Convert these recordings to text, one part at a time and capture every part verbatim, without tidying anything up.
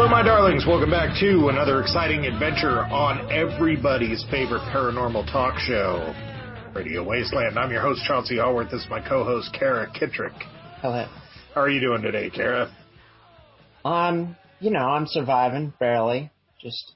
Hello, my darlings. Welcome back to another exciting adventure on everybody's favorite paranormal talk show, Radio Wasteland. I'm your host, Chauncey Hallworth. This is my co-host, Kara Kittrick. Hello. How are you doing today, Kara? Um, you know, I'm surviving, barely. Just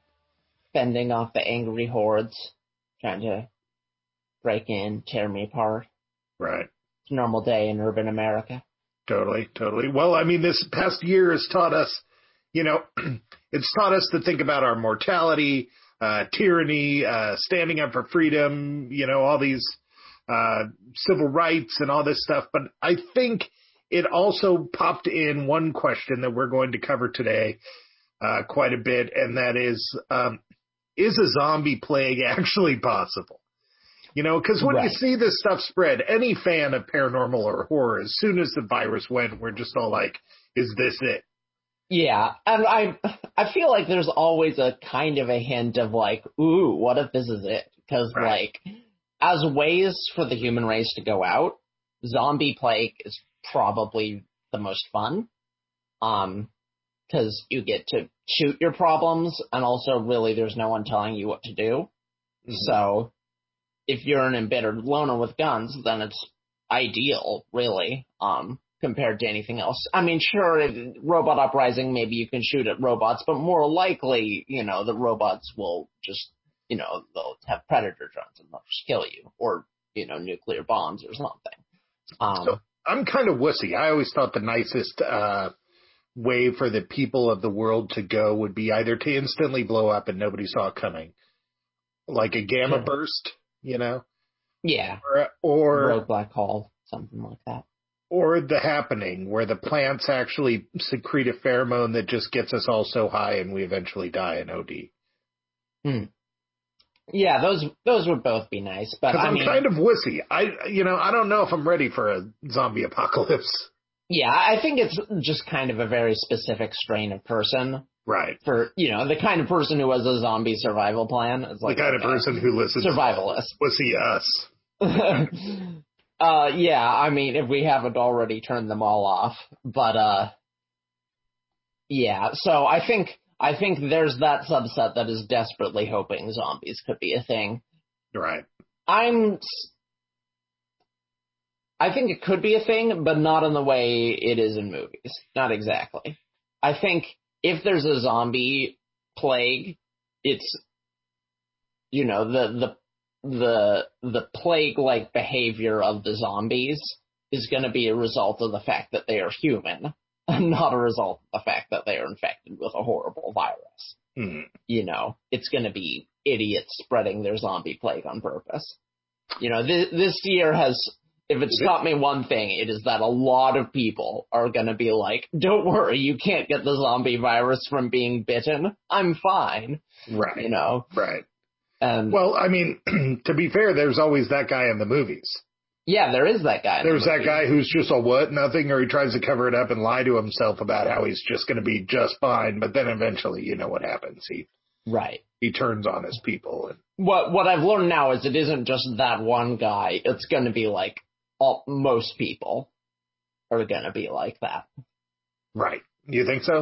fending off the angry hordes, trying to break in, tear me apart. Right. It's a normal day in urban America. Totally, totally. Well, I mean, this past year has taught us, you know, it's taught us to think about our mortality, uh, tyranny, uh, standing up for freedom, you know, all these uh, civil rights and all this stuff. But I think it also popped in one question that we're going to cover today uh, quite a bit, and that is, um, is a zombie plague actually possible? You know, because when right. you see this stuff spread, any fan of paranormal or horror, as soon as the virus went, we're just all like, is this it? Yeah, and I I feel like there's always a kind of a hint of like, ooh, what if this is it? Because right. like, as ways for the human race to go out, zombie plague is probably the most fun. Um, because you get to shoot your problems, and also really there's no one telling you what to do. Mm-hmm. So if you're an embittered loner with guns, then it's ideal, really. Um. Compared to anything else. I mean, sure, Robot Uprising, maybe you can shoot at robots, but more likely, you know, the robots will just, you know, they'll have predator drones and they'll just kill you, or, you know, nuclear bombs or something. Um, so I'm kind of wussy. I always thought the nicest uh, way for the people of the world to go would be either to instantly blow up and nobody saw it coming, like a gamma sure. burst, you know? Yeah. Or, or rogue black hole, something like that. Or the happening, where the plants actually secrete a pheromone that just gets us all so high and we eventually die in O D. Hmm. Yeah, those those would both be nice, but I I'm mean, kind of wussy. I, you know, I don't know if I'm ready for a zombie apocalypse. Yeah, I think it's just kind of a very specific strain of person. Right. For, you know, the kind of person who has a zombie survival plan. Is like, the kind okay, of person who listens survivalist. Wussy us. Uh, yeah, I mean, if we haven't already turned them all off, but, uh, yeah, so I think, I think there's that subset that is desperately hoping zombies could be a thing. Right. I'm, I think it could be a thing, but not in the way it is in movies. Not exactly. I think if there's a zombie plague, it's, you know, the, the, the the plague-like behavior of the zombies is going to be a result of the fact that they are human, and not a result of the fact that they are infected with a horrible virus. Mm. You know, it's going to be idiots spreading their zombie plague on purpose. You know, th- this year has, if it's taught me one thing, it is that a lot of people are going to be like, don't worry, you can't get the zombie virus from being bitten. I'm fine. Right. You know? Right. Um, well, I mean, to be fair, there's always that guy in the movies. Yeah, there is that guy in There's the that guy who's just a what, nothing, or he tries to cover it up and lie to himself about how he's just going to be just fine, but then eventually, you know what happens. He Right. He turns on his people. And What what I've learned now is it isn't just that one guy. It's going to be like all, most people are going to be like that. Right. You think so?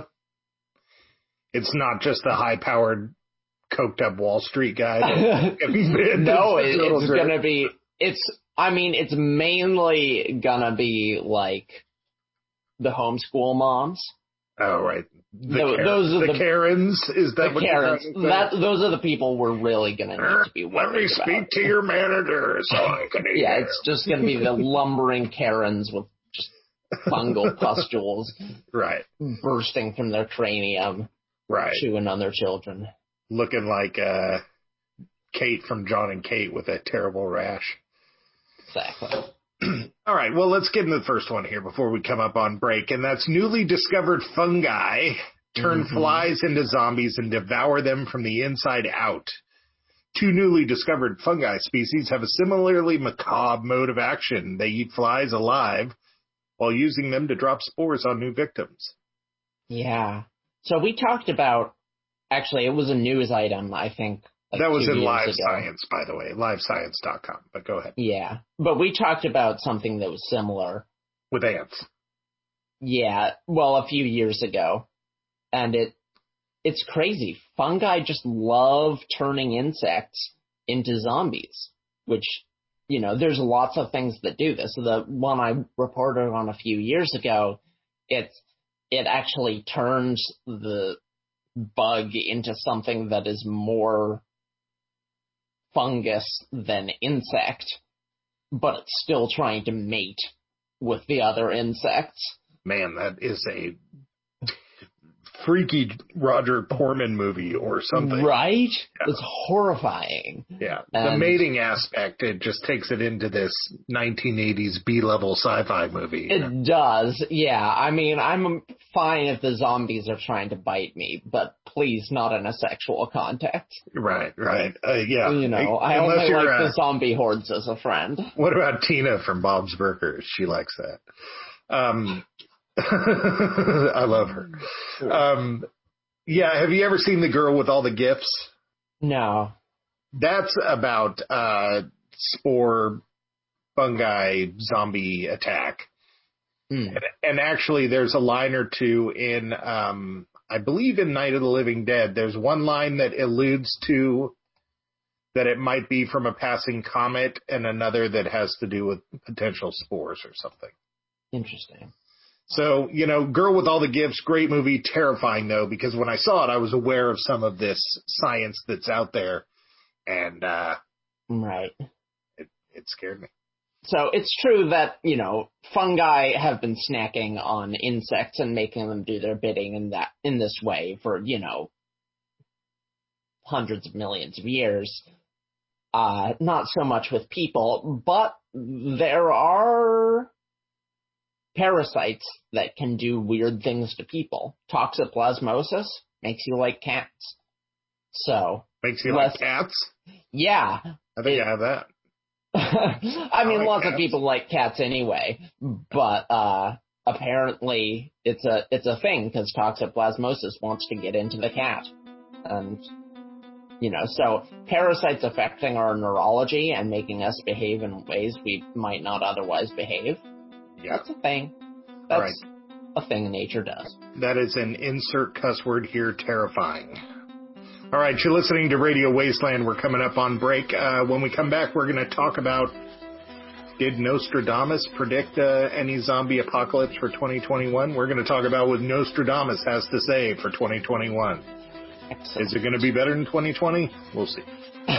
It's not just the high-powered coked up Wall Street guy. No, it, it's going to be, it's, I mean, it's mainly going to be like the homeschool moms. Oh, right. The, the, Karen, those are the, the Karens, is that the what Karens. you're trying to that, Those are the people we're really going to need to be worried about. Let me speak about. to your manager so I can Yeah, hear. It's just going to be the lumbering Karens with just fungal pustules right. bursting from their cranium, right. chewing on their children. Looking like uh, Kate from John and Kate with a terrible rash. Exactly. All right, well, let's get into the first one here before we come up on break, and that's newly discovered fungi turn mm-hmm. flies into zombies and devour them from the inside out. Two newly discovered fungi species have a similarly macabre mode of action. They eat flies alive while using them to drop spores on new victims. Yeah. So we talked about, actually, it was a news item, I think. Like that was in Live ago. Science, by the way, live science dot com, but go ahead. Yeah, but we talked about something that was similar. With ants. Yeah, well, a few years ago. And it it's crazy. Fungi just love turning insects into zombies, which, you know, there's lots of things that do this. The one I reported on a few years ago, it's, it actually turns the bug into something that is more fungus than insect, but it's still trying to mate with the other insects. Man, that is a freaky Roger Corman movie or something. Right? Yeah. It's horrifying. Yeah. And the mating aspect, it just takes it into this nineteen eighties B-level sci-fi movie. It does, yeah. I mean, I'm fine if the zombies are trying to bite me, but please not in a sexual context. Right, right. Uh, yeah. You know, I Unless only like uh, the zombie hordes as a friend. What about Tina from Bob's Burgers? She likes that. Um, I love her. Um, yeah, have you ever seen The Girl with All the Gifts? No. That's about uh, spore fungi zombie attack. Mm. And, and actually, there's a line or two in, um, I believe in Night of the Living Dead, there's one line that alludes to that it might be from a passing comet and another that has to do with potential spores or something. Interesting. So, you know, Girl with All the Gifts, great movie, terrifying though, because when I saw it, I was aware of some of this science that's out there, and uh, right. it, it scared me. So it's true that, you know, fungi have been snacking on insects and making them do their bidding in that in this way for, you know, hundreds of millions of years. Uh, not so much with people, but there are parasites that can do weird things to people. Toxoplasmosis makes you like cats. So makes you less, like cats? Yeah. I think it, I have that. I mean, I like lots cats. of people like cats anyway, but uh, apparently it's a it's a thing because toxoplasmosis wants to get into the cat, and you know, so parasites affecting our neurology and making us behave in ways we might not otherwise behave. Yeah. That's a thing. That's right. a thing nature does. That is an insert cuss word here, terrifying. All right, you're listening to Radio Wasteland. We're coming up on break. Uh, when we come back, we're going to talk about, did Nostradamus predict uh, any zombie apocalypse for twenty twenty-one? We're going to talk about what Nostradamus has to say for twenty twenty-one. Excellent. Is it going to be better than twenty twenty? We'll see.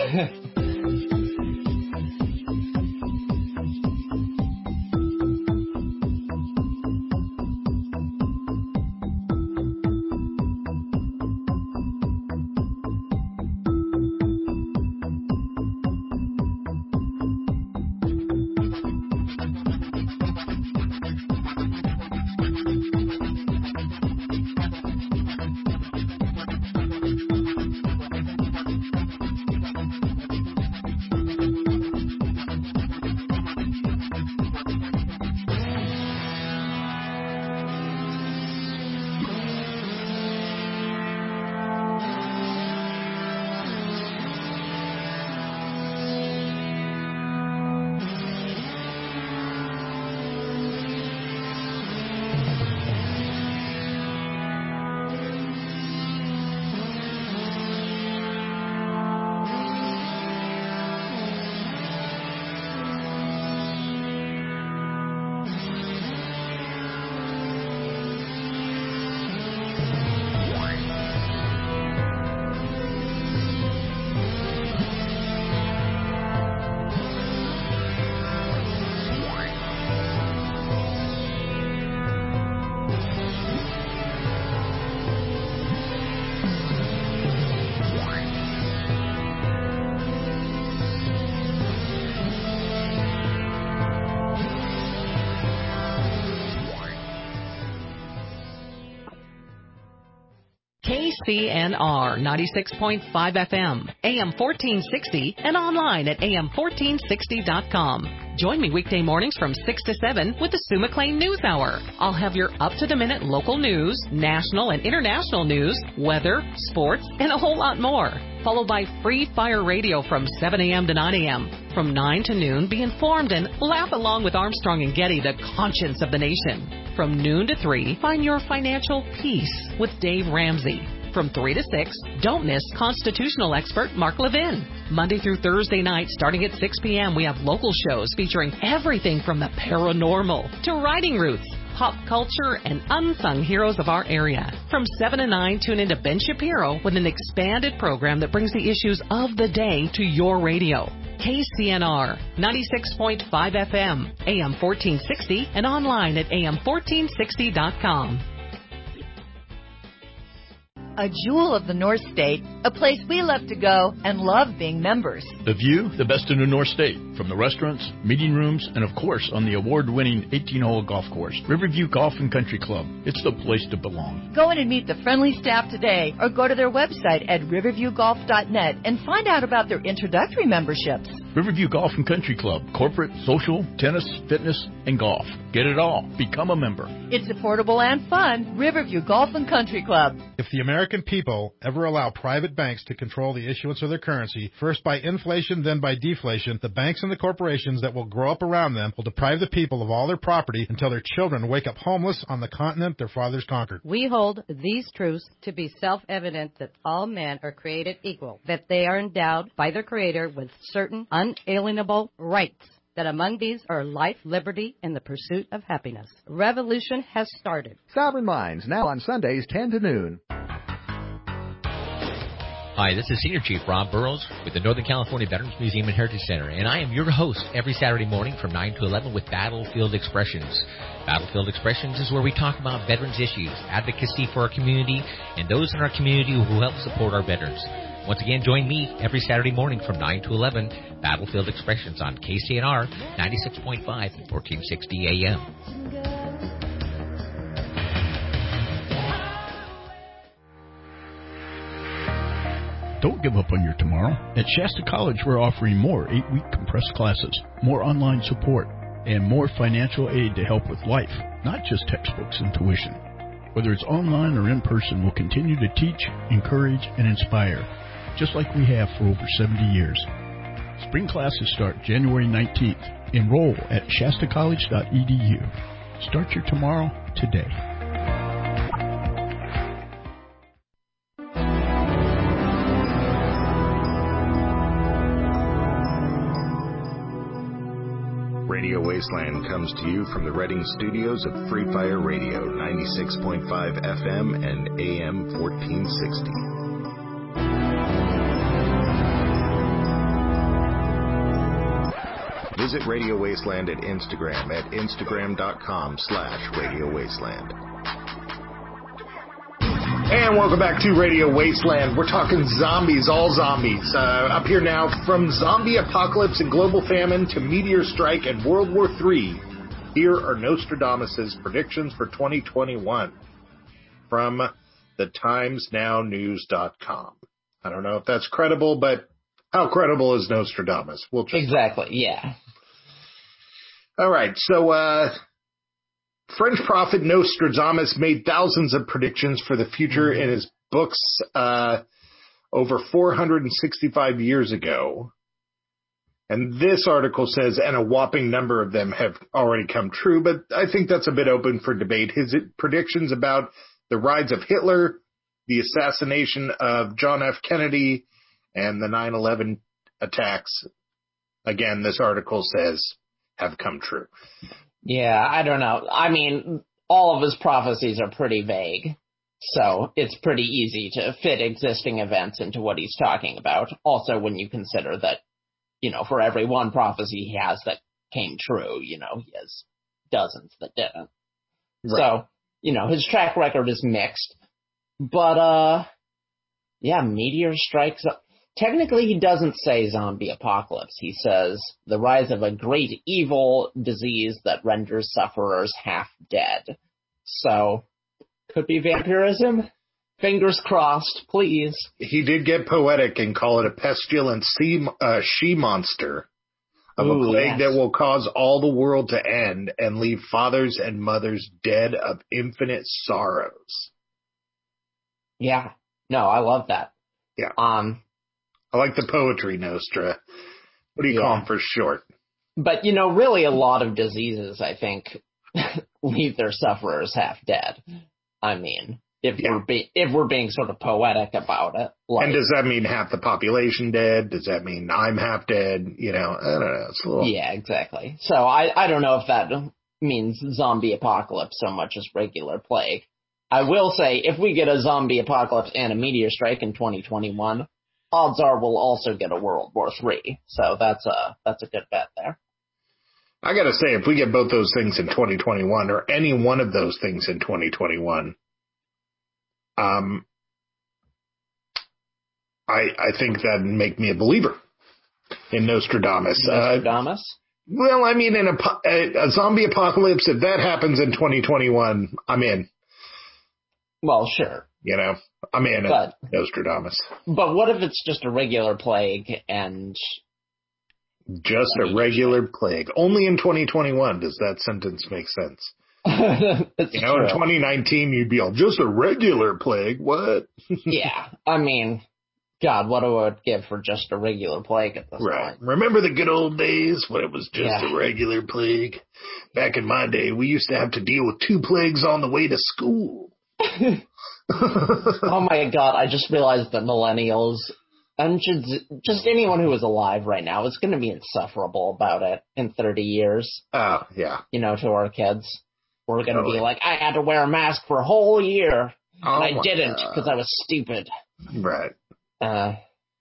K C N R ninety-six point five F M, A M fourteen sixty, and online at A M fourteen sixty dot com. Join me weekday mornings from six to seven with the Sue McLean News Hour. I'll have your up-to-the-minute local news, national and international news, weather, sports, and a whole lot more. Followed by Free Fire Radio from seven a.m. to nine a.m. From nine to noon, be informed and laugh along with Armstrong and Getty, the conscience of the nation. From noon to three, find your financial peace with Dave Ramsey. From three to six, don't miss constitutional expert Mark Levin. Monday through Thursday night, starting at six p.m., we have local shows featuring everything from the paranormal to writing roots, pop culture, and unsung heroes of our area. From seven to nine, tune into Ben Shapiro with an expanded program that brings the issues of the day to your radio. K C N R, ninety-six point five F M, A M fourteen sixty, and online at A M fourteen sixty dot com. A jewel of the North State, a place we love to go and love being members. The view, the best in the North State, from the restaurants, meeting rooms, and of course on the award-winning eighteen-hole golf course, Riverview Golf and Country Club. It's the place to belong. Go in and meet the friendly staff today or go to their website at riverview golf dot net and find out about their introductory memberships. Riverview Golf and Country Club, corporate, social, tennis, fitness, and golf. Get it all. Become a member. It's affordable and fun. Riverview Golf and Country Club. If the American people ever allow private banks to control the issuance of their currency, first by inflation, then by deflation, the banks and the corporations that will grow up around them will deprive the people of all their property until their children wake up homeless on the continent their fathers conquered. We hold these truths to be self-evident that all men are created equal, that they are endowed by their Creator with certain unalienable rights, that among these are life, liberty, and the pursuit of happiness. Revolution has started. Sovereign Minds, now on Sundays, ten to noon. Hi, this is Senior Chief Rob Burrows with the Northern California Veterans Museum and Heritage Center, and I am your host every Saturday morning from nine to eleven with Battlefield Expressions. Battlefield Expressions is where we talk about veterans issues, advocacy for our community, and those in our community who help support our veterans. Once again, join me every Saturday morning from nine to eleven, Battlefield Expressions on K C N R ninety-six point five and fourteen sixty A M. Don't give up on your tomorrow. At Shasta College, we're offering more eight-week compressed classes, more online support, and more financial aid to help with life, not just textbooks and tuition. Whether it's online or in person, we'll continue to teach, encourage, and inspire, just like we have for over seventy years. Spring classes start January nineteenth. Enroll at shasta college dot e d u. Start your tomorrow today. Radio Wasteland comes to you from the Reading studios of Free Fire Radio, ninety-six point five F M and A M fourteen sixty. Visit Radio Wasteland at Instagram at instagram.com slash Radio Wasteland. And welcome back to Radio Wasteland. We're talking zombies, all zombies. Uh, up here now, from zombie apocalypse and global famine to meteor strike and World War Three, here are Nostradamus' predictions for twenty twenty-one from the times now news dot com. I don't know if that's credible, but how credible is Nostradamus? We'll just exactly, yeah. All right, so uh, French prophet Nostradamus made thousands of predictions for the future in his books uh, over four hundred sixty-five years ago. And this article says, and a whopping number of them have already come true, but I think that's a bit open for debate. His predictions about the rise of Hitler, the assassination of John F. Kennedy, and the nine eleven attacks, again, this article says, have come true. Yeah, I don't know. I mean, all of his prophecies are pretty vague, so it's pretty easy to fit existing events into what he's talking about. Also, when you consider that, you know, for every one prophecy he has that came true, you know, he has dozens that didn't. Right. So, you know, his track record is mixed. But, uh, yeah, meteor strikes up. Technically, he doesn't say zombie apocalypse. He says the rise of a great evil disease that renders sufferers half dead. So, could be vampirism? Fingers crossed, please. He did get poetic and call it a pestilent sea, uh, she-monster of Ooh, a plague yes. that will cause all the world to end and leave fathers and mothers dead of infinite sorrows. Yeah. No, I love that. Yeah. Um... I like the poetry, Nostra. What do you yeah. call them for short? But, you know, really a lot of diseases, I think, leave their sufferers half dead. I mean, If Yeah. we're be- if we're being sort of poetic about it. Like, And does that mean half the population dead? Does that mean I'm half dead? You know, I don't know. It's a little... Yeah, exactly. So I, I don't know if that means zombie apocalypse so much as regular plague. I will say, if we get a zombie apocalypse and a meteor strike in twenty twenty-one, odds are we'll also get a World War Three. So that's a, that's a good bet there. I gotta say, if we get both those things in twenty twenty-one, or any one of those things in twenty twenty-one, um, I, I think that'd make me a believer in Nostradamus. Nostradamus? Uh, well, I mean, in a, a, a zombie apocalypse, if that happens in twenty twenty-one, I'm in. Well, sure. You know, I'm in But- at Nostradamus. But what if it's just a regular plague and... Just a regular plague. Only in twenty twenty-one does that sentence make sense. it's You know, true. in twenty nineteen, you'd be all, just a regular plague? What? Yeah, I mean, God, what I would give for just a regular plague at this Right. point. Remember the good old days when it was just Yeah. a regular plague? Back in my day, we used to have to deal with two plagues on the way to school. Oh my God, I just realized that millennials, and just, just anyone who is alive right now, is going to be insufferable about it in thirty years, Oh, yeah. you know, to our kids. We're going to Totally. be like, I had to wear a mask for a whole year, Oh and I my didn't God. because I was stupid. Right. Uh,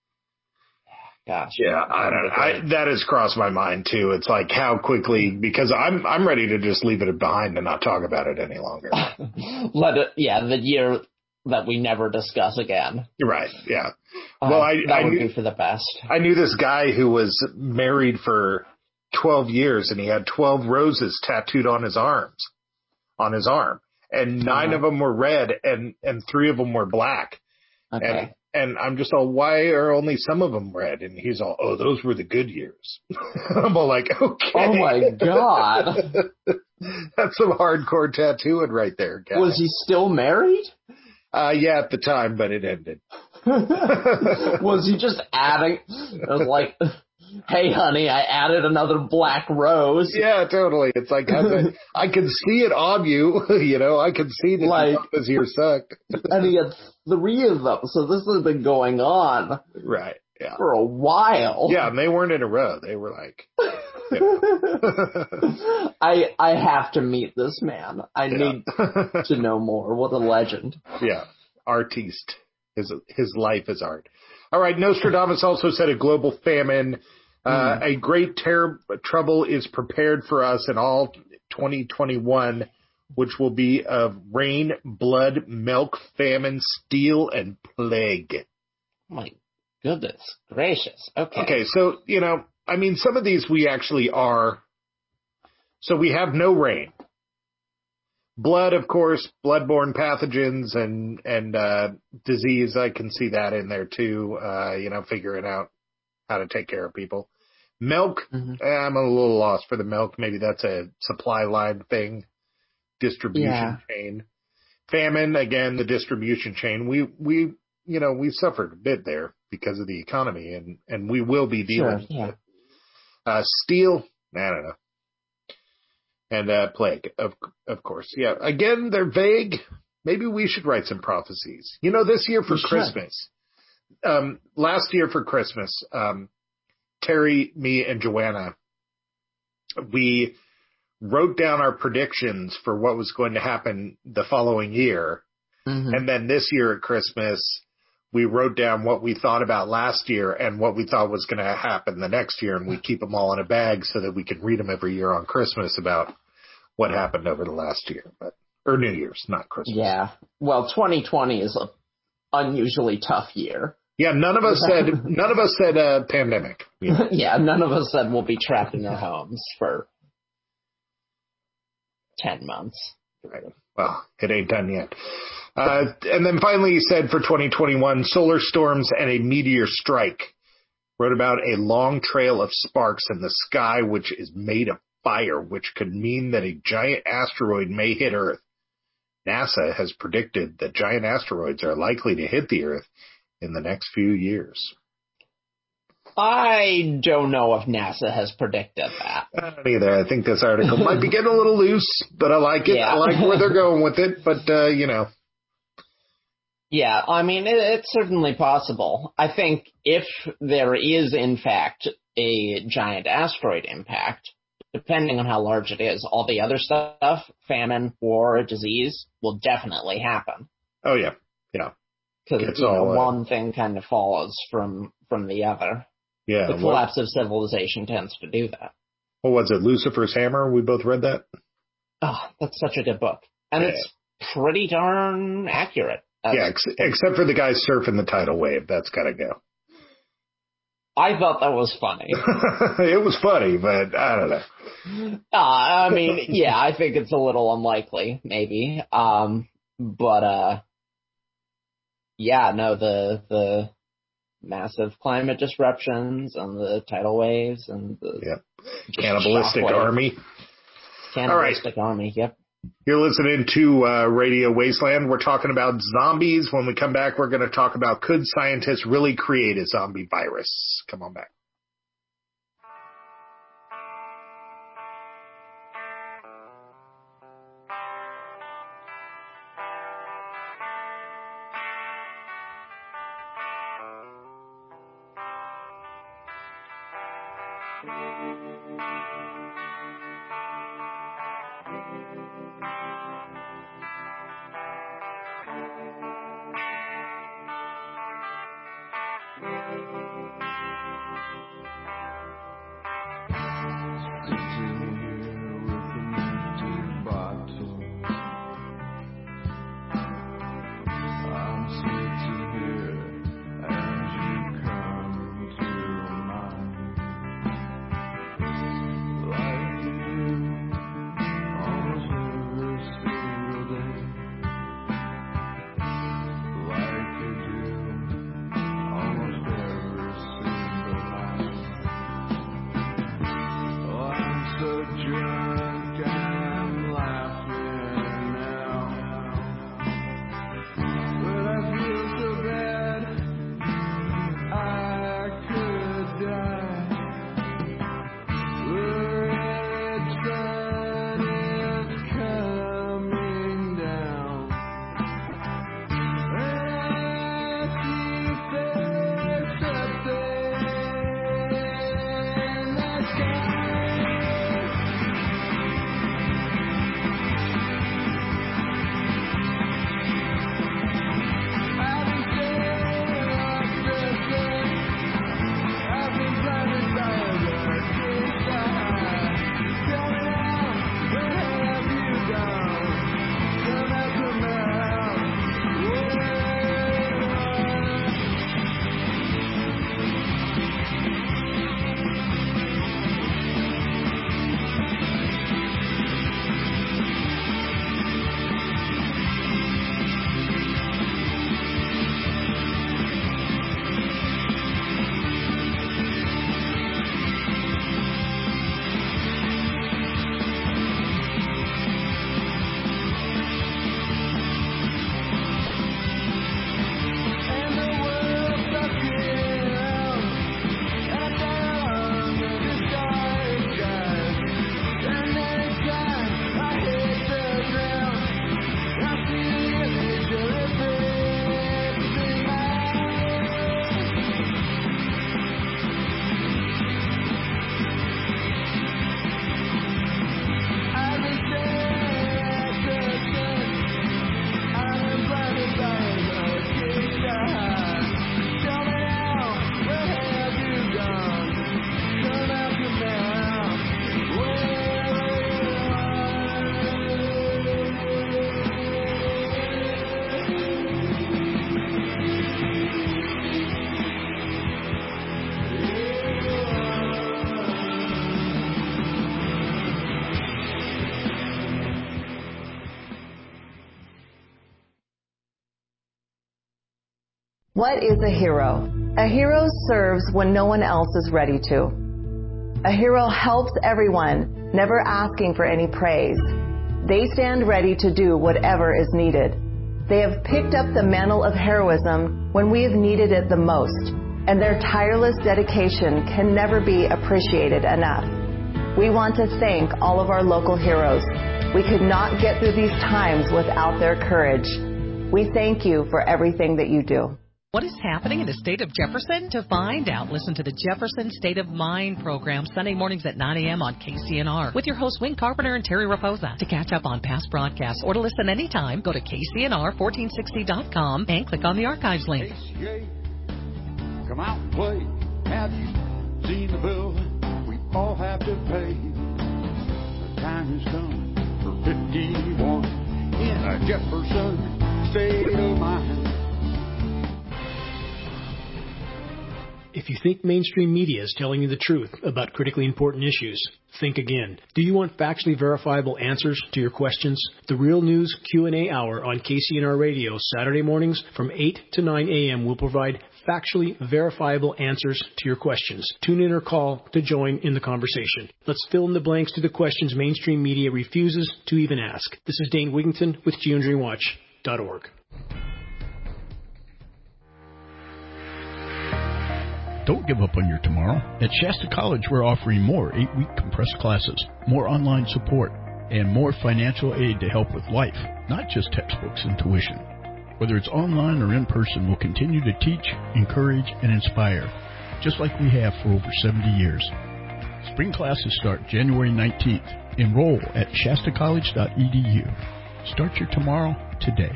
gosh. Yeah, I don't know. I, that has crossed my mind too. It's like how quickly, because I'm I'm ready to just leave it behind and not talk about it any longer. Let it, yeah, the year that we never discuss again. You're right. Yeah. Uh, Well, I that I would knew, be for the best. I knew this guy who was married for twelve years and he had twelve roses tattooed on his arms, on his arm, and nine Uh-huh. of them were red and and three of them were black. Okay. And and I'm just all, why are only some of them red? And he's all, oh, those were the good years. I'm all like, okay. Oh my God. That's some hardcore tattooing right there, guy. Was he still married? Uh, yeah, at the time, but it ended. Was he just adding? I was like, hey, honey, I added another black rose. Yeah, totally. It's like, I, I can see it on you. You know, I can see that Like- you thought this year sucked. And he had three of them, so this has been going on Right. Yeah. for a while. Yeah, and they weren't in a row. They were like, you know. I I have to meet this man. I need Yeah. to know more. What a legend. Yeah, artiste. His his life is art. All right, Nostradamus also said a global famine. Uh, a great ter- trouble is prepared for us in all twenty twenty-one, which will be of rain, blood, milk, famine, steel, and plague. My goodness gracious. Okay. Okay, so, you know, I mean, some of these we actually are. So we have no rain. Blood, of course, bloodborne pathogens and, and, uh, disease. I can see that in there too. Uh, you know, figuring out how to take care of people. Milk. Mhm. eh, I'm a little lost for the milk. Maybe that's a supply line thing. Distribution Yeah. chain. Famine, again, the distribution chain. We, we, you know, we suffered a bit there because of the economy and, and we will be dealing Sure, yeah. with it. Uh, steel. I don't know. And, uh, plague, of, of course. Yeah. Again, they're vague. Maybe we should write some prophecies. You know, this year for We should. Christmas, um, last year for Christmas, um, Terry, me, and Joanna, we wrote down our predictions for what was going to happen the following year. Mhm. And then this year at Christmas, we wrote down what we thought about last year and what we thought was going to happen the next year. And we keep them all in a bag so that we can read them every year on Christmas about what happened over the last year, but, or New Year's, not Christmas. Yeah. Well, twenty twenty is a unusually tough year. Yeah. None of us said, none of us said, uh, pandemic. You know? Yeah, none of us said we'll be trapped in our homes for ten months. Right. Well, it ain't done yet. Uh, and then finally he said for twenty twenty-one, solar storms and a meteor strike. Wrote about a long trail of sparks in the sky, which is made of fire, which could mean that a giant asteroid may hit Earth. NASA has predicted that giant asteroids are likely to hit the Earth in the next few years. I don't know if NASA has predicted that. I don't either. I think this article might be getting a little loose, but I like it. Yeah. I like where they're going with it, but, uh, you know. Yeah, I mean, it, it's certainly possible. I think if there is, in fact, a giant asteroid impact, depending on how large it is, all the other stuff, famine, war, disease, will definitely happen. Oh, yeah. Yeah. Because you know, one thing kind of follows from, from the other. Yeah. The collapse what? of civilization tends to do that. What was it, Lucifer's Hammer? We both read that? Oh, that's such a good book. And yeah. it's pretty darn accurate. As, yeah, ex- except for the guy surfing the tidal wave. That's got to go. I thought that was funny. It was funny, but I don't know. Uh, I mean, yeah, I think it's a little unlikely, maybe. Um, but, uh, yeah, no, the the massive climate disruptions and the tidal waves and the yep. cannibalistic army. Cannibalistic All right. army, yep. You're listening to uh, Radio Wasteland. We're talking about zombies. When we come back, we're going to talk about could scientists really create a zombie virus? Come on back. What is a hero? A hero serves when no one else is ready to. A hero helps everyone, never asking for any praise. They stand ready to do whatever is needed. They have picked up the mantle of heroism when we have needed it the most, and their tireless dedication can never be appreciated enough. We want to thank all of our local heroes. We could not get through these times without their courage. We thank you for everything that you do. What is happening in the state of Jefferson? To find out, listen to the Jefferson State of Mind program Sunday mornings at nine a.m. on K C N R with your hosts Wayne Carpenter and Terry Raposa. To catch up on past broadcasts or to listen anytime, go to K C N R fourteen sixty dot com and click on the archives link. Come out and play. Have you seen the bill we all have to pay? The time has come for fifty-one in a Jefferson State of Mind. If you think mainstream media is telling you the truth about critically important issues, think again. Do you want factually verifiable answers to your questions? The Real News Q and A Hour on K C N R Radio Saturday mornings from eight to nine a.m. will provide factually verifiable answers to your questions. Tune in or call to join in the conversation. Let's fill in the blanks to the questions mainstream media refuses to even ask. This is Dane Wigington with geoengineering watch dot org. Don't give up on your tomorrow. At Shasta College, we're offering more eight-week compressed classes, more online support, and more financial aid to help with life, not just textbooks and tuition. Whether it's online or in person, we'll continue to teach, encourage, and inspire, just like we have for over seventy years. Spring classes start January nineteenth. Enroll at shasta college dot e d u. Start your tomorrow today.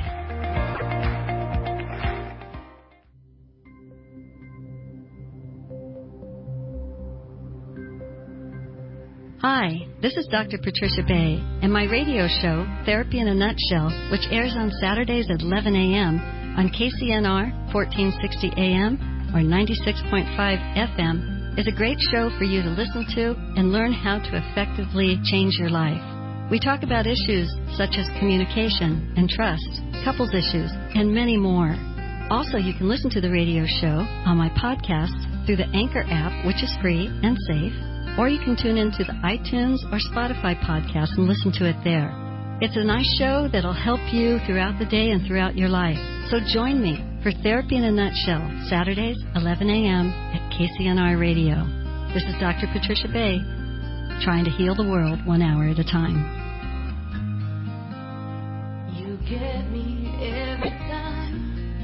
Hi, this is Doctor Patricia Bay, and my radio show, Therapy in a Nutshell, which airs on Saturdays at eleven a.m. on K C N R fourteen sixty A M or ninety-six point five F M, is a great show for you to listen to and learn how to effectively change your life. We talk about issues such as communication and trust, couples issues, and many more. Also, you can listen to the radio show on my podcast through the Anchor app, which is free and safe, or you can tune into the iTunes or Spotify podcast and listen to it there. It's a nice show that'll help you throughout the day and throughout your life. So join me for Therapy in a Nutshell, Saturdays, eleven a.m. at K C N R Radio. This is Doctor Patricia Bay, trying to heal the world one hour at a time. You get me every time.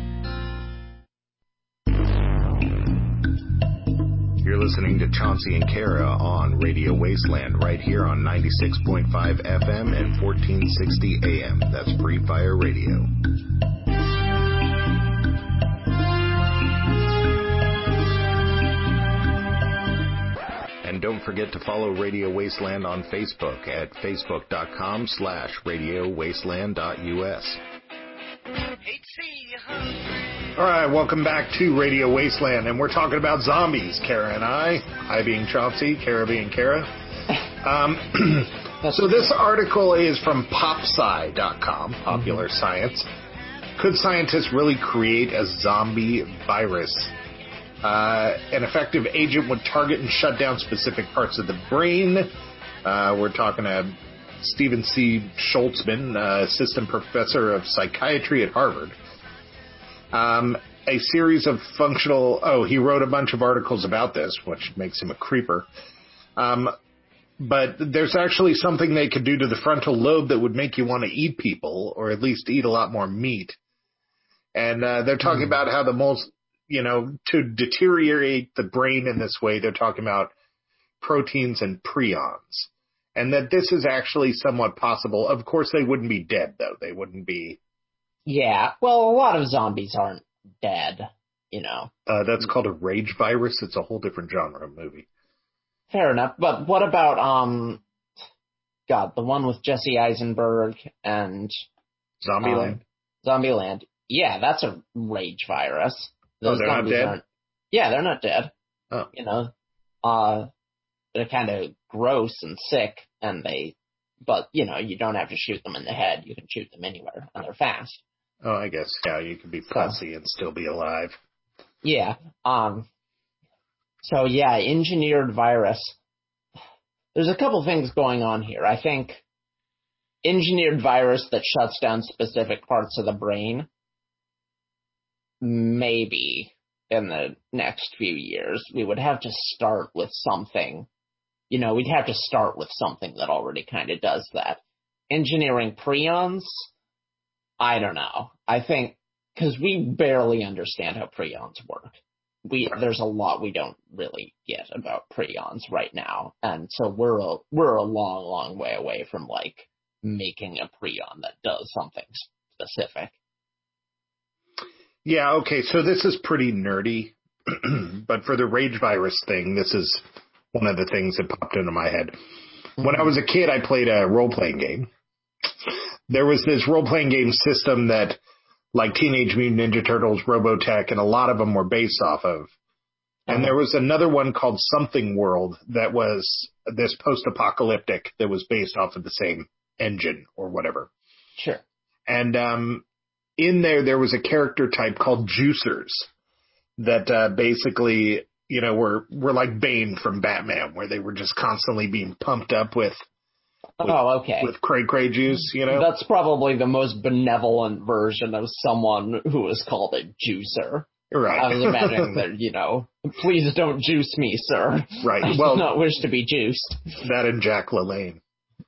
You're listening to Chauncey and Kara on Radio Wasteland right here on ninety-six point five F M and fourteen sixty A M. That's Free Fire Radio. And don't forget to follow Radio Wasteland on Facebook at facebook.com slash Radio Wasteland dot US. All right, welcome back to Radio Wasteland, and we're talking about zombies, Kara and I. I being Chauncey, Kara being Kara. Um, so this article is from pop sci dot com, Popular mm-hmm. Science. Could scientists really create a zombie virus? Uh, an effective agent would target and shut down specific parts of the brain. Uh, we're talking to Stephen C. Schultzman, uh, assistant professor of psychiatry at Harvard. Um, a series of functional, oh, he wrote a bunch of articles about this, which makes him a creeper. Um, but there's actually something they could do to the frontal lobe that would make you want to eat people, or at least eat a lot more meat. And, uh, they're talking mm. about how the most, you know, to deteriorate the brain in this way, they're talking about proteins and prions. And that this is actually somewhat possible. Of course, they wouldn't be dead, though. They wouldn't be. Yeah, well, a lot of zombies aren't dead, you know. Uh, that's called a rage virus. It's a whole different genre of movie. Fair enough. But what about, um, God, the one with Jesse Eisenberg and... Zombieland? Um, Zombieland. Yeah, that's a rage virus. Those oh, they're not dead? Aren't, yeah, they're not dead. Oh. You know, uh, they're kind of gross and sick, and they... But, you know, you don't have to shoot them in the head. You can shoot them anywhere, and they're fast. Oh, I guess, yeah, you could be pussy and still be alive. Yeah. Um. So, yeah, engineered virus. There's a couple things going on here. I think engineered virus that shuts down specific parts of the brain, maybe in the next few years, we would have to start with something. You know, we'd have to start with something that already kind of does that. Engineering prions? I don't know. I think, because we barely understand how prions work. We There's a lot we don't really get about prions right now, and so we're a, we're a long, long way away from, like, making a prion that does something specific. Yeah, okay, so this is pretty nerdy, but for the rage virus thing, this is one of the things that popped into my head. Mm-hmm. When I was a kid, I played a role-playing game. There was this role-playing game system that, like Teenage Mutant Ninja Turtles, Robotech, and a lot of them were based off of. And there was another one called Something World that was this post-apocalyptic that was based off of the same engine or whatever. Sure. And um, in there, there was a character type called Juicers that uh, basically, you know, were, were like Bane from Batman, where they were just constantly being pumped up with With, oh, okay. With cray cray juice, you know? That's probably the most benevolent version of someone who is called a juicer. Right. I was imagining that, you know, please don't juice me, sir. Right. I well, do not wish to be juiced. That and Jack LaLanne.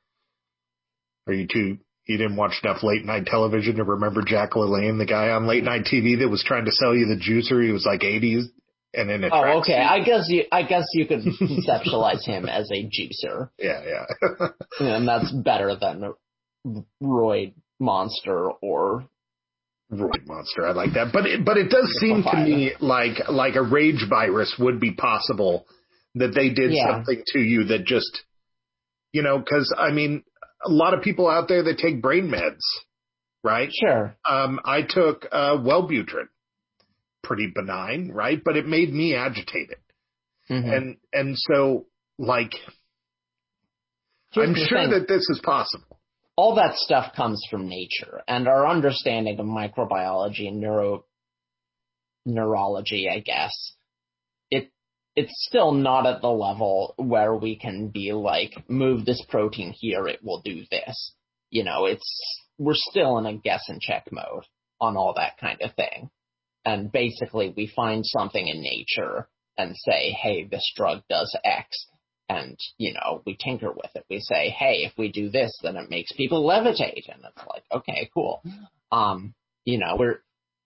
Are you too, you didn't watch enough late night television to remember Jack LaLanne, the guy on late night T V that was trying to sell you the juicer? He was like eighties. And in a oh, okay. Suit. I guess you. I guess you could conceptualize him as a juicer. Yeah, yeah. And that's better than Roid Monster or Roid Monster. I like that, but it, but it does seem to me like like a rage virus would be possible, that they did yeah. something to you that just, you know, because I mean, a lot of people out there that take brain meds, right? Sure. Um, I took uh, Wellbutrin. Pretty benign, right? But it made me agitated. Mm-hmm. And and so, like, Here's I'm sure thing. that this is possible. All that stuff comes from nature, and our understanding of microbiology and neuro neurology, I guess, it it's still not at the level where we can be like, move this protein here, it will do this. You know, it's we're still in a guess and check mode on all that kind of thing. And basically, we find something in nature and say, hey, this drug does X. And, you know, we tinker with it. We say, hey, if we do this, then it makes people levitate. And it's like, okay, cool. Um, you know, we're...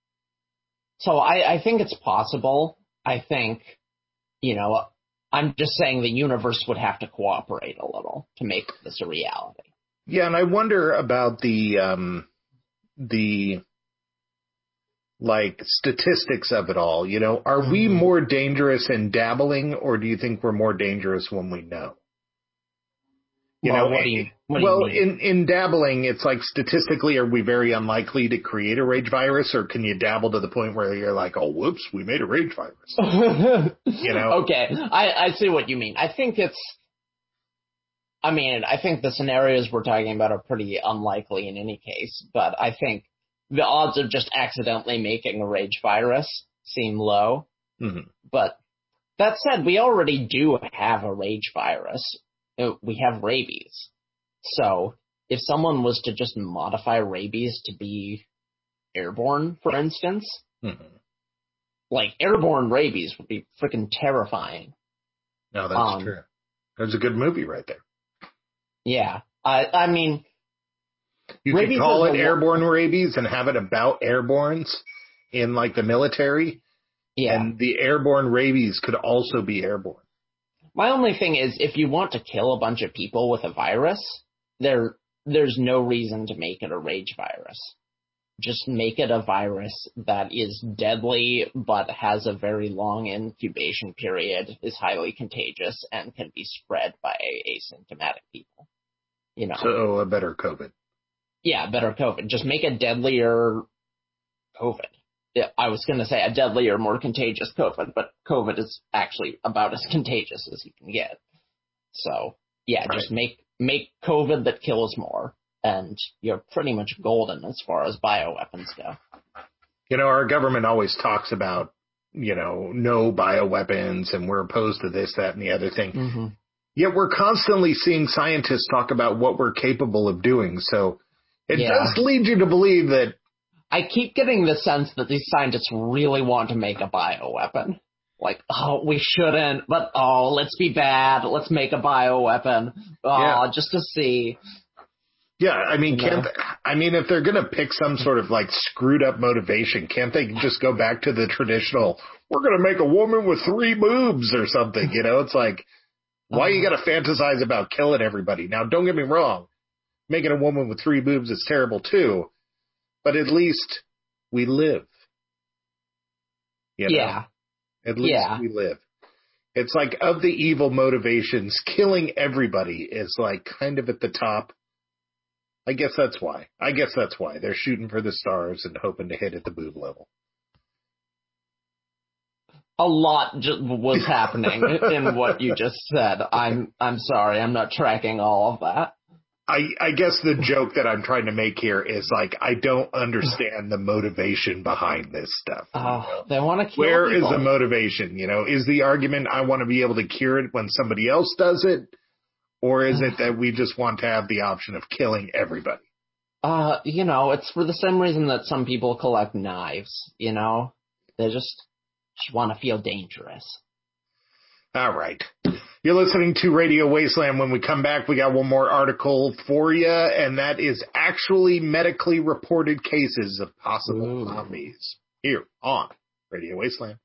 So I, I think it's possible. I think, you know, I'm just saying the universe would have to cooperate a little to make this a reality. Yeah, and I wonder about the, um, the... like statistics of it all, you know, are mm-hmm. we more dangerous in dabbling, or do you think we're more dangerous when we know? You well, know, what do you, what well, do you mean? in, in dabbling, it's like statistically, are we very unlikely to create a rage virus, or can you dabble to the point where you're like, oh, whoops, we made a rage virus? You know? Okay, I, I see what you mean. I think it's, I mean, I think the scenarios we're talking about are pretty unlikely in any case, but I think the odds of just accidentally making a rage virus seem low. Mm-hmm. But that said, we already do have a rage virus. We have rabies. So if someone was to just modify rabies to be airborne, for instance, mm-hmm. like airborne rabies would be freaking terrifying. No, that's um, true. There's a good movie right there. Yeah. I, I mean... You could call it airborne rabies and have it about airbornes in, like, the military. Yeah. And the airborne rabies could also be airborne. My only thing is, if you want to kill a bunch of people with a virus, there there's no reason to make it a rage virus. Just make it a virus that is deadly, but has a very long incubation period, is highly contagious, and can be spread by asymptomatic people. You know. So a better COVID. Yeah, better COVID. Just make a deadlier COVID. Yeah, I was going to say a deadlier, more contagious COVID, but COVID is actually about as contagious as you can get. So, yeah, right. just make make COVID that kills more, and you're pretty much golden as far as bioweapons go. You know, our government always talks about, you know, no bioweapons, and we're opposed to this, that, and the other thing. Mm-hmm. Yet we're constantly seeing scientists talk about what we're capable of doing, so... It yeah. does lead you to believe that... I keep getting the sense that these scientists really want to make a bioweapon. Like, oh, we shouldn't, but oh, let's be bad. Let's make a bioweapon. Oh, yeah. just to see. Yeah, I mean, You can't know? they, I mean, if they're going to pick some sort of like screwed up motivation, can't they just go back to the traditional, we're going to make a woman with three boobs or something, you know? It's like, why you got to fantasize about killing everybody? Now, don't get me wrong. Making a woman with three boobs is terrible too, but at least we live. You know? Yeah. At least Yeah. we live. It's like, of the evil motivations, killing everybody is like kind of at the top. I guess that's why. I guess that's why. They're shooting for the stars and hoping to hit at the boob level. A lot ju- was happening in what you just said. I'm I'm sorry. I'm not tracking all of that. I, I guess the joke that I'm trying to make here is like, I don't understand the motivation behind this stuff. Oh, you know? They want to kill Where people. is the motivation? You know, is the argument I want to be able to cure it when somebody else does it? Or is it that we just want to have the option of killing everybody? Uh, you know, it's for the same reason that some people collect knives, you know? They just, just want to feel dangerous. All right. You're listening to Radio Wasteland. When we come back, we got one more article for you, and that is actually medically reported cases of possible Ooh. zombies here on Radio Wasteland.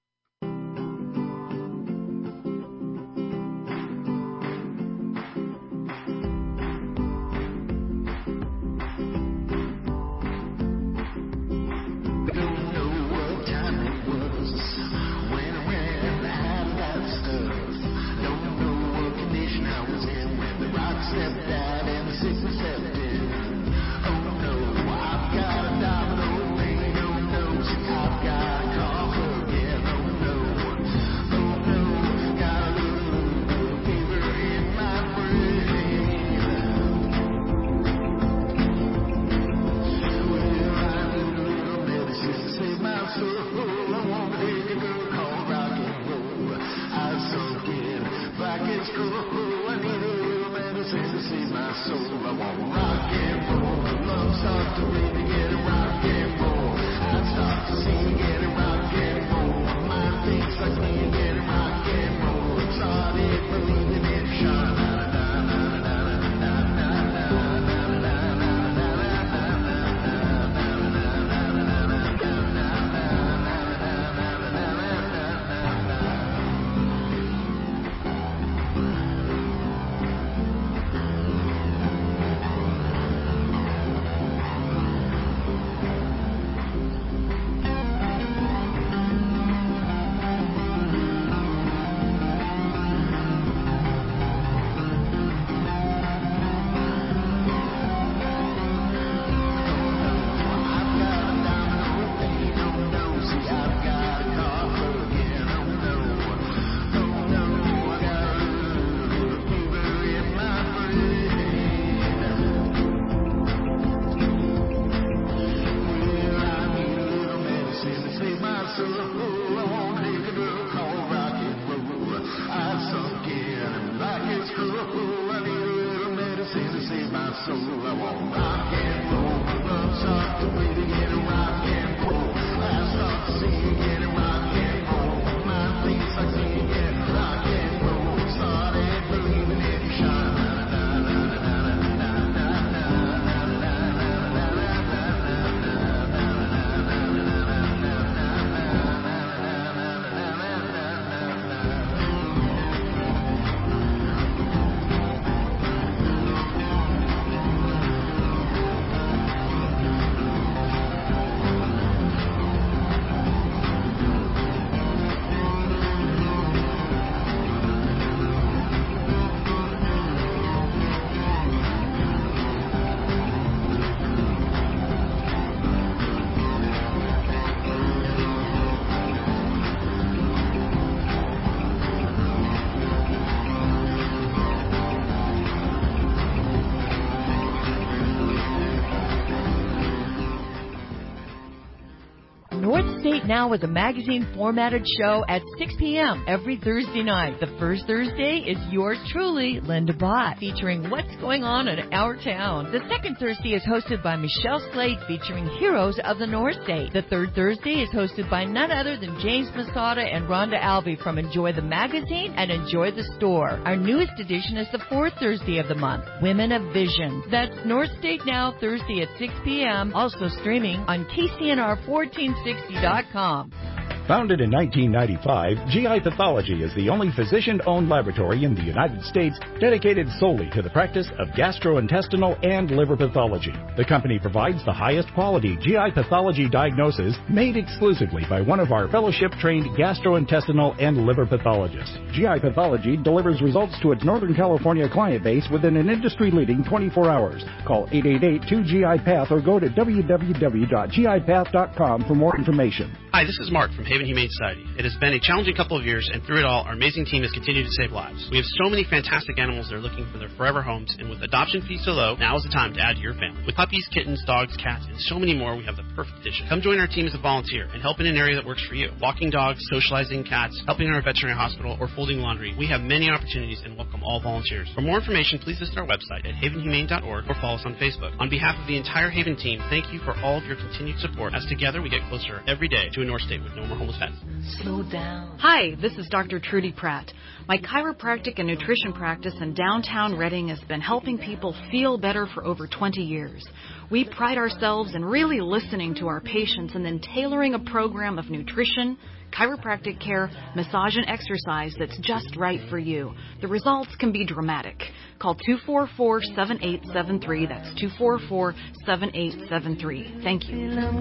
now with a magazine-formatted show at six p.m. every Thursday night. The first Thursday is yours truly, Linda Bott, featuring what's going on in our town. The second Thursday is hosted by Michelle Slade, featuring heroes of the North State. The third Thursday is hosted by none other than James Masada and Rhonda Albee from Enjoy the Magazine and Enjoy the Store. Our newest edition is the fourth Thursday of the month, Women of Vision. That's North State Now, Thursday at six p.m., also streaming on K C N R fourteen sixty dot com. Founded in nineteen ninety-five, G I Pathology is the only physician-owned laboratory in the United States dedicated solely to the practice of gastrointestinal and liver pathology. The company provides the highest quality G I pathology diagnosis made exclusively by one of our fellowship-trained gastrointestinal and liver pathologists. G I Pathology delivers results to its Northern California client base within an industry-leading twenty-four hours. Call eight eight eight, two G I Path or go to w w w dot g i path dot com for more information. Hi, this is Mark from Haven Humane Society. It has been a challenging couple of years, and through it all, our amazing team has continued to save lives. We have so many fantastic animals that are looking for their forever homes, and with adoption fees so low, now is the time to add to your family. With puppies, kittens, dogs, cats, and so many more, we have the perfect addition. Come join our team as a volunteer and help in an area that works for you. Walking dogs, socializing cats, helping in our veterinary hospital, or folding laundry. We have many opportunities and welcome all volunteers. For more information, please visit our website at haven humane dot org or follow us on Facebook. On behalf of the entire Haven team, thank you for all of your continued support, as together we get closer every day to a North State with no more homeless pets. Slow down. Hi, this is Doctor Trudy Pratt. My chiropractic and nutrition practice in downtown Redding has been helping people feel better for over twenty years. We pride ourselves in really listening to our patients and then tailoring a program of nutrition, chiropractic care, massage, and exercise that's just right for you. The results can be dramatic. Call two four four, seven eight seven three. That's two four four, seven eight seven three. Thank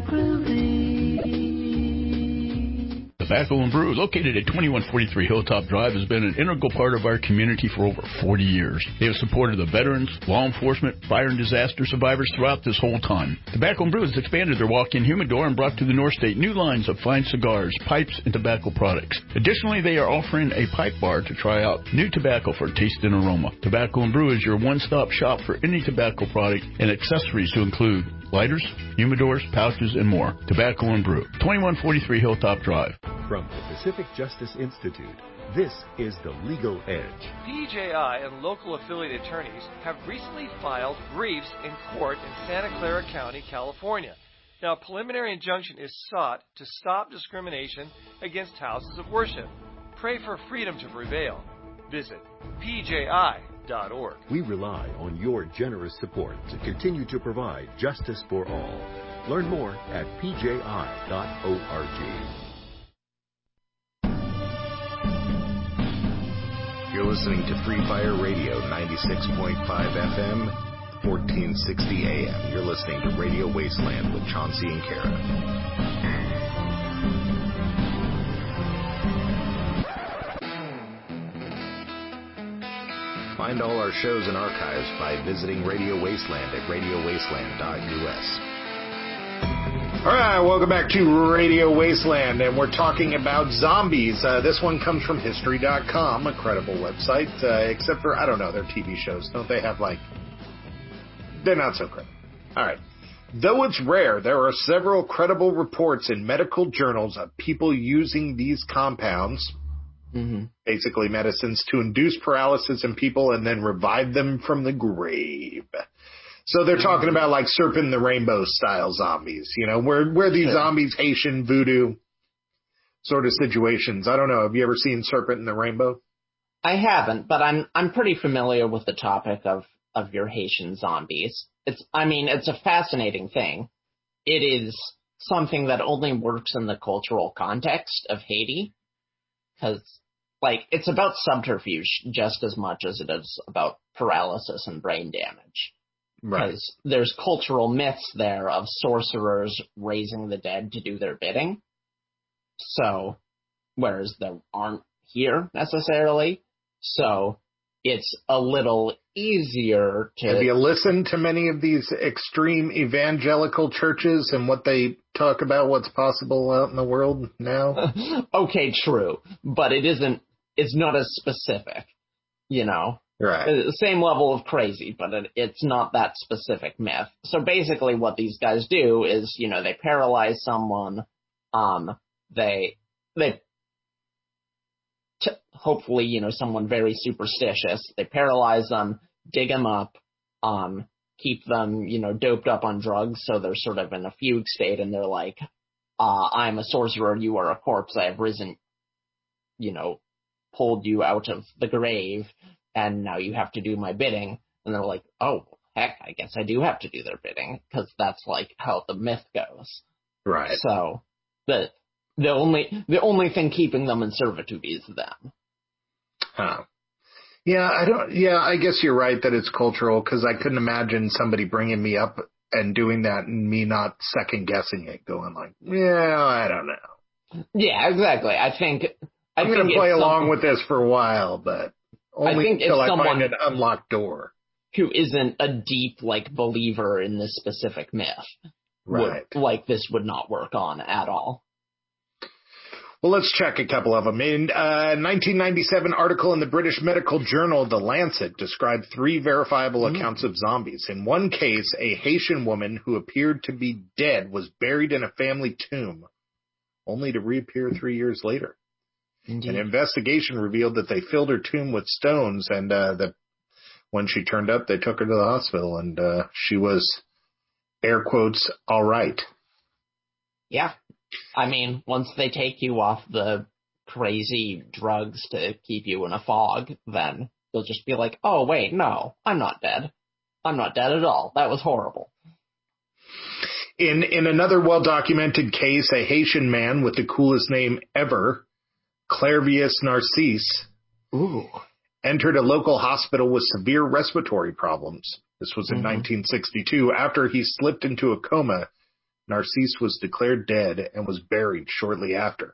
you. Tobacco and Brew, located at twenty-one forty-three Hilltop Drive, has been an integral part of our community for over forty years. They have supported the veterans, law enforcement, fire and disaster survivors throughout this whole time. Tobacco and Brew has expanded their walk-in humidor and brought to the North State new lines of fine cigars, pipes, and tobacco products. Additionally, they are offering a pipe bar to try out new tobacco for taste and aroma. Tobacco and Brew is your one-stop shop for any tobacco product and accessories to include lighters, humidors, pouches, and more. Tobacco and Brew, twenty-one forty-three Hilltop Drive. From the Pacific Justice Institute, this is The Legal Edge. P J I and local affiliate attorneys have recently filed briefs in court in Santa Clara County, California. Now, a preliminary injunction is sought to stop discrimination against houses of worship. Pray for freedom to prevail. Visit P J I dot org. We rely on your generous support to continue to provide justice for all. Learn more at P J I dot org. You're listening to Free Fire Radio, ninety-six point five F M, fourteen sixty A M. You're listening to Radio Wasteland with Chauncey and Kara. Find all our shows and archives by visiting Radio Wasteland at radio wasteland dot U S. All right, welcome back to Radio Wasteland, and we're talking about zombies. Uh, this one comes from history dot com, a credible website, uh, except for, I don't know, their T V shows. Don't they have, like, they're not so credible. All right. Though it's rare, there are several credible reports in medical journals of people using these compounds, mm-hmm. basically medicines, to induce paralysis in people and then revive them from the grave. So they're talking about like Serpent in the Rainbow style zombies, you know, where where these zombies, Haitian voodoo sort of situations. I don't know. Have you ever seen Serpent in the Rainbow? I haven't, but I'm I'm pretty familiar with the topic of, of your Haitian zombies. It's I mean, it's a fascinating thing. It is something that only works in the cultural context of Haiti, because like it's about subterfuge just as much as it is about paralysis and brain damage. Right. Because there's cultural myths there of sorcerers raising the dead to do their bidding. So, whereas there aren't here necessarily. So, it's a little easier to... Have you listened to many of these extreme evangelical churches and what they talk about what's possible out in the world now? Okay, true. But it isn't, it's not as specific, you know? Right. Same level of crazy, but it, it's not that specific myth. So basically what these guys do is, you know, they paralyze someone, um, they, they, t- hopefully, you know, someone very superstitious, they paralyze them, dig them up, um, keep them, you know, doped up on drugs, so they're sort of in a fugue state, and they're like, uh, I'm a sorcerer, you are a corpse, I have risen, you know, pulled you out of the grave, and now you have to do my bidding. And they're like, oh, heck, I guess I do have to do their bidding, because that's, like, how the myth goes. Right. So, the the only the only thing keeping them in servitude is them. Huh. Yeah, I don't, yeah, I guess you're right that it's cultural, because I couldn't imagine somebody bringing me up and doing that and me not second-guessing it, going like, yeah, I don't know. Yeah, exactly. I think... I I'm going to play along some, with this for a while, but only until I find an unlocked door. Who isn't a deep, like, believer in this specific myth. Right. Would, like, this would not work on at all. Well, let's check a couple of them. In a uh, nineteen ninety-seven article in the British medical journal The Lancet described three verifiable mm. accounts of zombies. In one case, a Haitian woman who appeared to be dead was buried in a family tomb, only to reappear three years later. Indeed. An investigation revealed that they filled her tomb with stones, and uh, that when she turned up, they took her to the hospital, and uh, she was, air quotes, all right. Yeah. I mean, once they take you off the crazy drugs to keep you in a fog, then they'll just be like, oh, wait, no, I'm not dead. I'm not dead at all. That was horrible. In in another well-documented case, a Haitian man with the coolest name ever, Clairvius Narcisse, Ooh. entered a local hospital with severe respiratory problems. This was in mm-hmm. nineteen sixty-two. After he slipped into a coma, Narcisse was declared dead and was buried shortly after.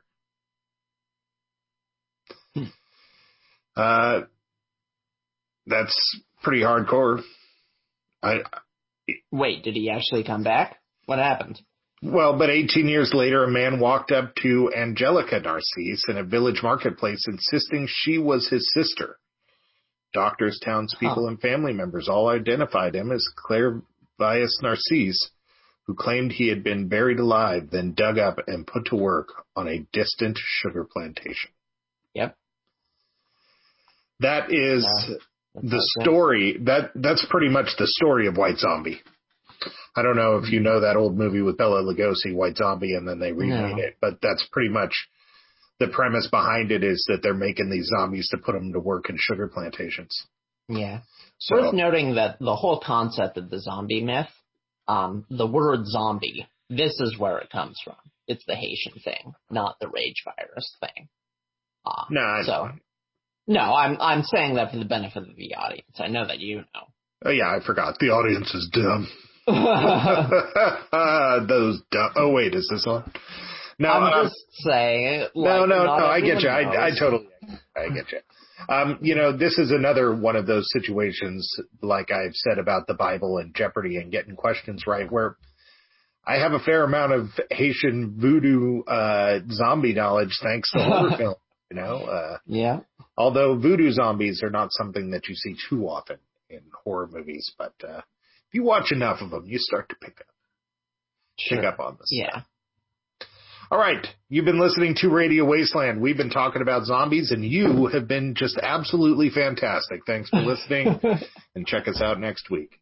Hmm. Uh, that's pretty hardcore. I, Wait, did he actually come back? What happened? Well, but eighteen years later, a man walked up to Angelica Narcisse in a village marketplace, insisting she was his sister. Doctors, townspeople, huh. and family members all identified him as Clairvius Narcisse, who claimed he had been buried alive, then dug up and put to work on a distant sugar plantation. Yep. That is uh, the story. That that's pretty much the story of White Zombie. I don't know if you know that old movie with Bela Lugosi, White Zombie, and then they remade no. it, but that's pretty much the premise behind it, is that they're making these zombies to put them to work in sugar plantations. Yeah. So, worth noting that the whole concept of the zombie myth, um, the word zombie, this is where it comes from. It's the Haitian thing, not the rage virus thing. Uh, no, I so, know. No, I'm I'm saying that for the benefit of the audience. I know that you know. Oh, yeah, I forgot. The audience is dumb. Those dumb. Oh, wait, is this on? No, I'm um, just saying. Like, no, no, no, I get you. I, I totally, I get you. Um, you know, this is another one of those situations, like I've said about the Bible and Jeopardy and getting questions right, where I have a fair amount of Haitian voodoo uh, zombie knowledge thanks to horror film. You know, uh, yeah. Although voodoo zombies are not something that you see too often in horror movies, but uh, if you watch enough of them, you start to pick up, sure. pick up on this. Yeah. Stuff. All right, you've been listening to Radio Wasteland. We've been talking about zombies, and you have been just absolutely fantastic. Thanks for listening, and check us out next week.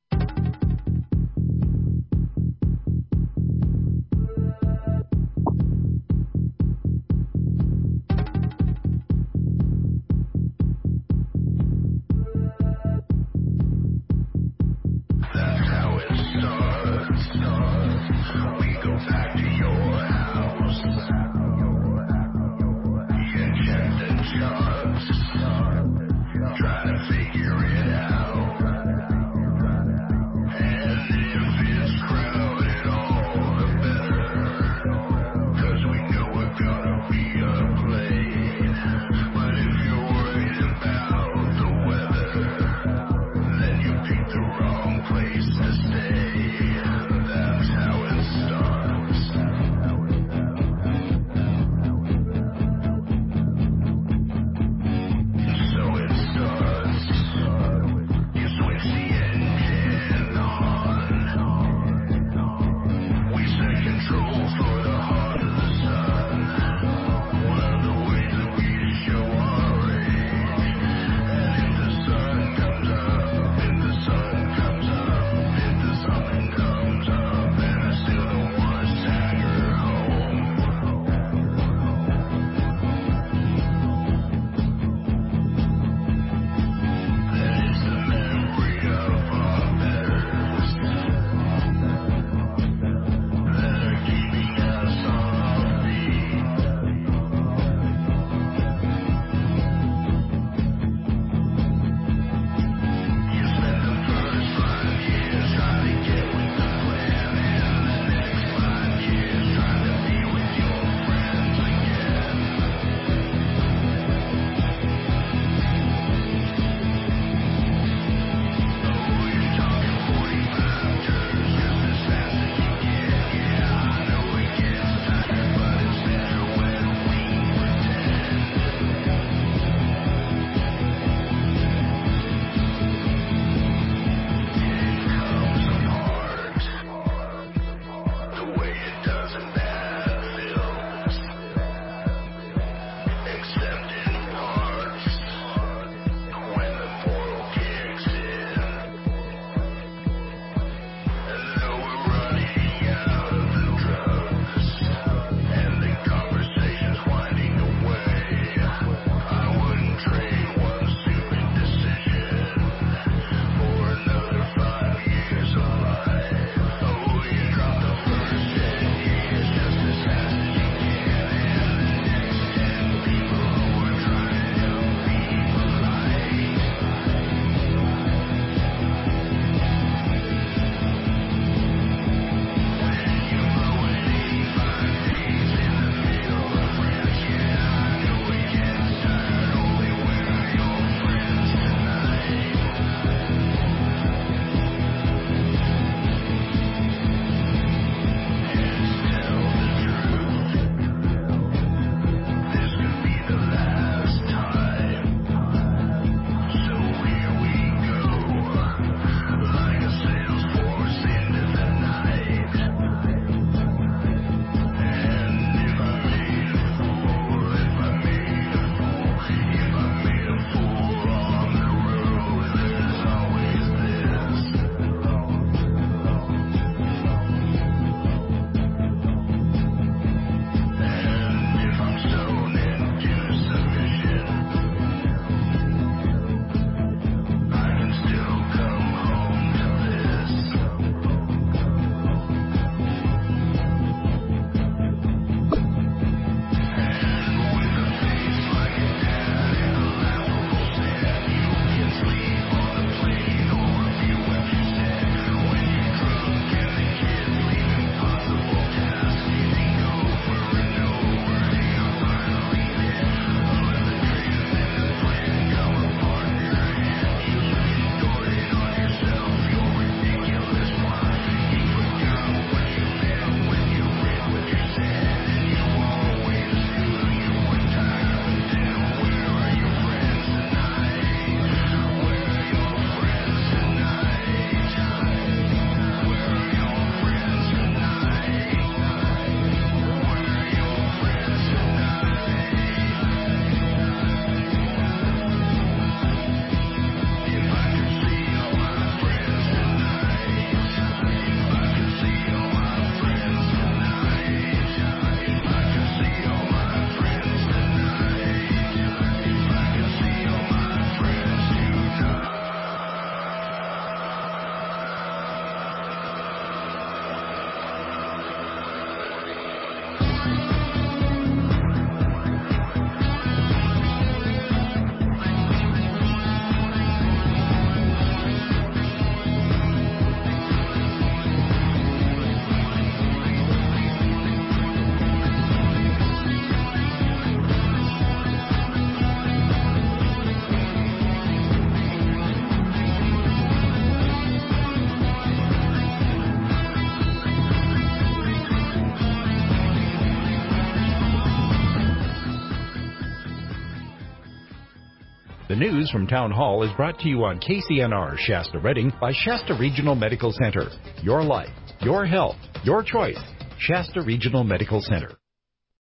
The news from Town Hall is brought to you on K C N R Shasta Redding by Shasta Regional Medical Center. Your life, your health, your choice. Shasta Regional Medical Center.